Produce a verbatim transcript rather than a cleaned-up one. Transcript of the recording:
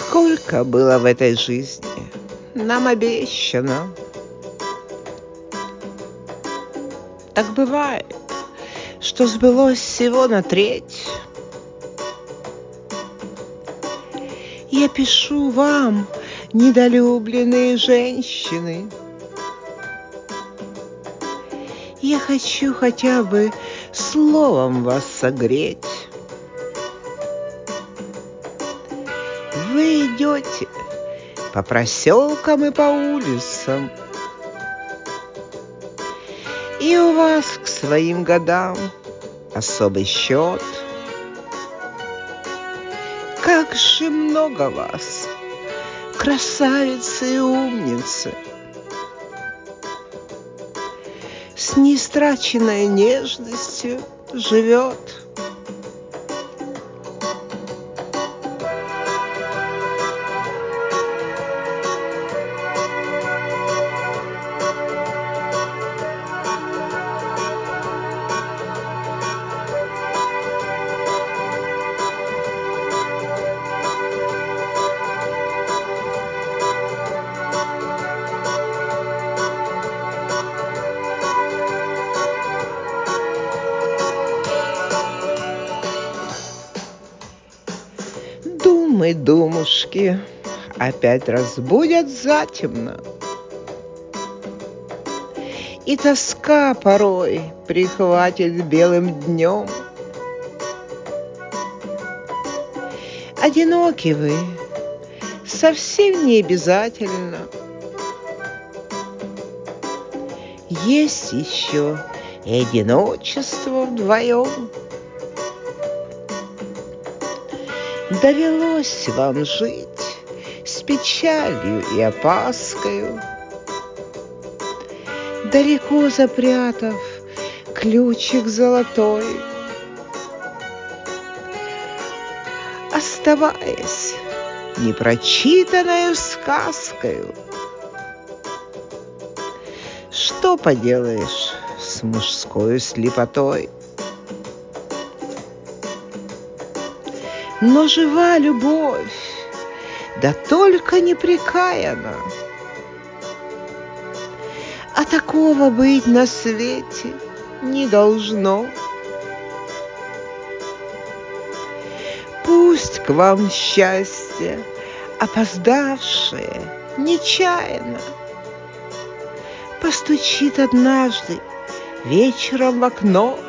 Сколько было в этой жизни нам обещано. Так бывает, что сбылось всего на треть. Я пишу вам, недолюбленные женщины. Я хочу хотя бы словом вас согреть. Вы идете по проселкам и по улицам, и у вас к своим годам особый счет. Как же много вас, красавицы и умницы, с неистраченной нежностью живет. Думы, думушки, опять разбудят затемно, и тоска порой прихватит белым днем. Одиноки вы, совсем не обязательно. Есть еще и одиночество вдвоем. Довелось вам жить с печалью и опаскою, далеко запрятав ключик золотой, оставаясь непрочитанной сказкою. Что поделаешь с мужской слепотой? Но жива любовь, да только непрекаяна. А такого быть на свете не должно. Пусть к вам счастье, опоздавшее нечаянно, постучит однажды вечером в окно.